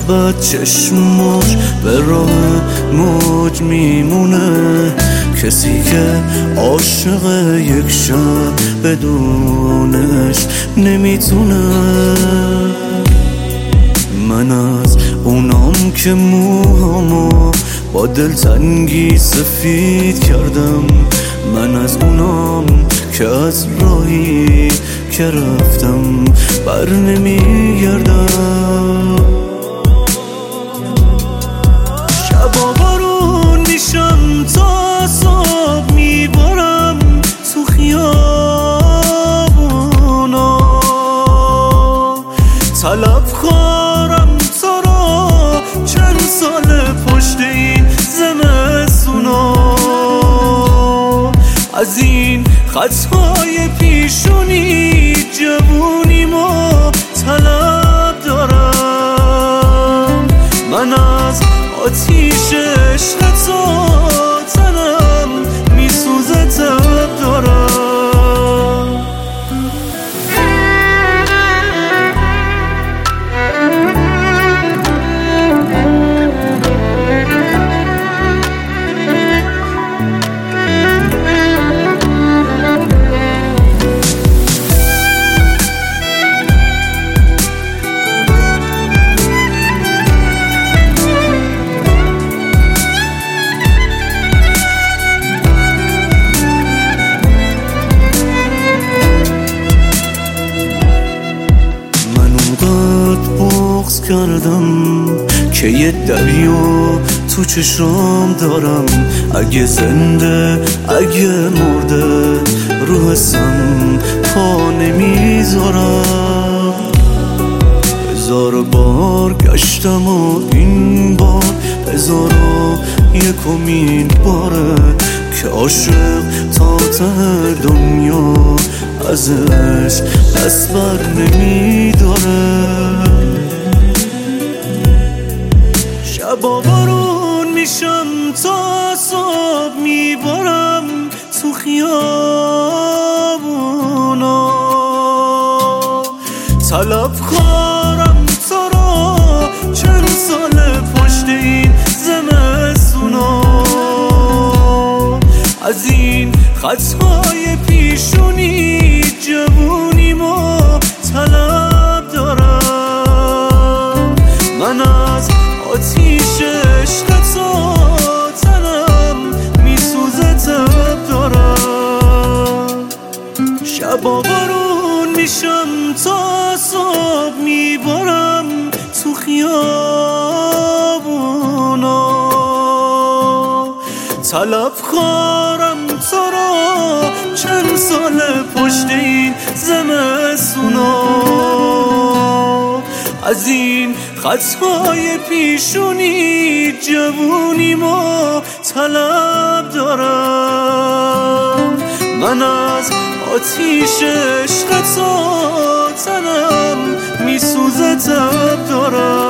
ابد چشماش به راه موج میمونه، کسی که عاشق یک شب بدونش نمیتونه. من از اونام که موهامو با دلتنگی سفید کردم، من از اونام که از راهی که رفتم بر نمیگردم. شبا بارون میشم تا صبح میبارم تو خیابونا، طلب خارم تو رو چند سال پشت این زمستونا. از این خطهای پیشونی جوونیمو طلب دارم، من از آتیش عشق تو تنم میسوزه تب دارم. کردم که یه دریا تو چشام دارم، اگه زنده اگه مرده رو حسم پا نمیذارم. 1000 بار گشتم و این بار 1001مین باره که عاشق تا ته دنیا ازش دست بر نمیداره. شبا بارون میشم تا صبح میبارم تو خیابونا، طلب خارم تو رو چند سال پشت این زمستونا. از این خطهای پیشونی جوونیمو طلب دارم، من از آتیش عشق تو تنم میسوزه تب دارم. شبا بارون میشم تا صبح میبارم تو خیابونا، طلب خارم تو رو چند سال پشت این زمستونا. از این خطهای پیشونی جوونیمو طلب دارم، من از آتیش عشق تو تنم میسوزه تب دارم.